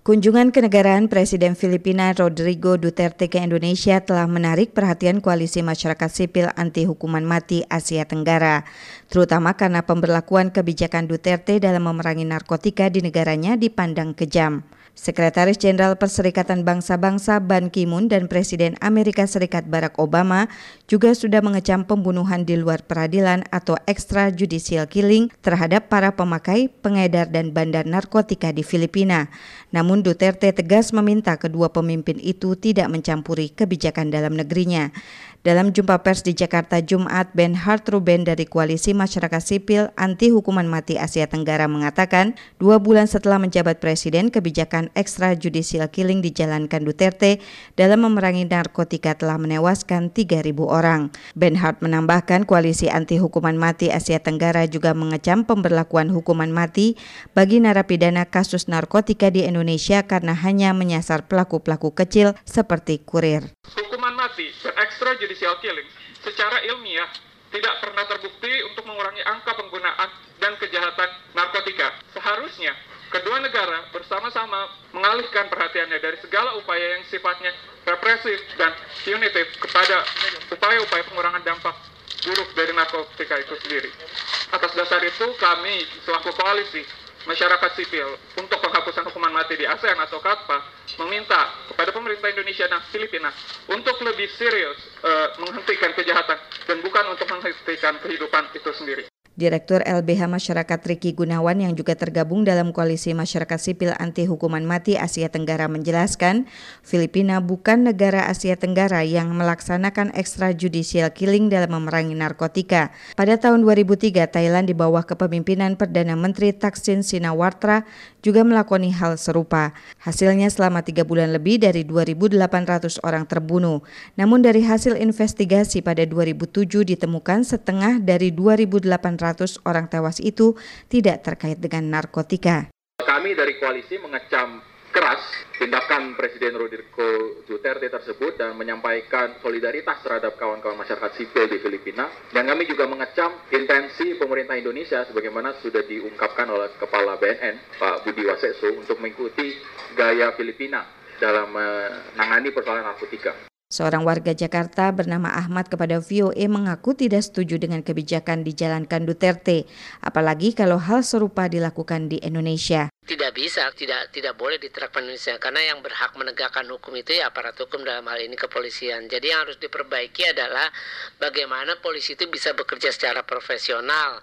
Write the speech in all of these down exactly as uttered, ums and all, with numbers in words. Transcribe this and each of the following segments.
Kunjungan kenegaraan Presiden Filipina Rodrigo Duterte ke Indonesia telah menarik perhatian koalisi masyarakat sipil anti hukuman mati Asia Tenggara, terutama karena pemberlakuan kebijakan Duterte dalam memerangi narkotika di negaranya dipandang kejam. Sekretaris Jenderal Perserikatan Bangsa-Bangsa Ban Ki-moon dan Presiden Amerika Serikat Barack Obama juga sudah mengecam pembunuhan di luar peradilan atau extrajudicial killing terhadap para pemakai, pengedar dan bandar narkotika di Filipina. Namun Duterte tegas meminta kedua pemimpin itu tidak mencampuri kebijakan dalam negerinya. Dalam jumpa pers di Jakarta Jumat, Benhart Ruben dari Koalisi Masyarakat Sipil Anti Hukuman Mati Asia Tenggara mengatakan, dua bulan setelah menjabat Presiden, kebijakan extrajudicial killing dijalankan Duterte dalam memerangi narkotika telah menewaskan tiga ribu orang. Benhart menambahkan Koalisi Anti Hukuman Mati Asia Tenggara juga mengecam pemberlakuan hukuman mati bagi narapidana kasus narkotika di Indonesia karena hanya menyasar pelaku-pelaku kecil seperti kurir. Hukuman mati dan extrajudicial killing secara ilmiah tidak pernah terbukti untuk mengurangi angka penggunaan dan kejahatan narkotika. Seharusnya kedua negara bersama-sama mengalihkan perhatiannya dari segala upaya yang sifatnya represif dan punitif kepada upaya-upaya pengurangan dampak buruk dari narkotika itu sendiri. Atas dasar itu kami selaku koalisi masyarakat sipil untuk penghapusan hukuman mati di ASEAN atau KATPA meminta kepada pemerintah Indonesia dan Filipina untuk lebih serius uh, menghentikan kejahatan dan bukan untuk menghentikan kehidupan itu sendiri. Direktur L B H Masyarakat Ricky Gunawan yang juga tergabung dalam Koalisi Masyarakat Sipil Anti Hukuman Mati Asia Tenggara menjelaskan, Filipina bukan negara Asia Tenggara yang melaksanakan extrajudicial killing dalam memerangi narkotika. Pada tahun dua ribu tiga, Thailand di bawah kepemimpinan Perdana Menteri Thaksin Shinawatra juga melakoni hal serupa. Hasilnya selama tiga bulan lebih dari dua ribu delapan ratus orang terbunuh. Namun dari hasil investigasi pada dua ribu tujuh ditemukan setengah dari dua ribu delapan ratus orang tewas itu tidak terkait dengan narkotika. Kami dari koalisi mengecam keras tindakan Presiden Rodrigo Duterte tersebut dan menyampaikan solidaritas terhadap kawan-kawan masyarakat sipil di Filipina. Dan kami juga mengecam intensi pemerintah Indonesia sebagaimana sudah diungkapkan oleh Kepala B N N, Pak Budi Waseso, untuk mengikuti gaya Filipina dalam menangani persoalan narkotika. Seorang warga Jakarta bernama Ahmad kepada V O A mengaku tidak setuju dengan kebijakan dijalankan Duterte, apalagi kalau hal serupa dilakukan di Indonesia. Tidak bisa, tidak tidak boleh diterapkan Indonesia karena yang berhak menegakkan hukum itu ya aparat hukum, dalam hal ini kepolisian. Jadi yang harus diperbaiki adalah bagaimana polisi itu bisa bekerja secara profesional,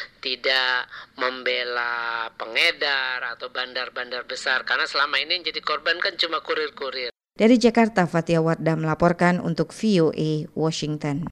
tidak membela pengedar atau bandar-bandar besar karena selama ini yang jadi korban kan cuma kurir-kurir. Dari Jakarta, Fatia Wardah melaporkan untuk V O A Washington.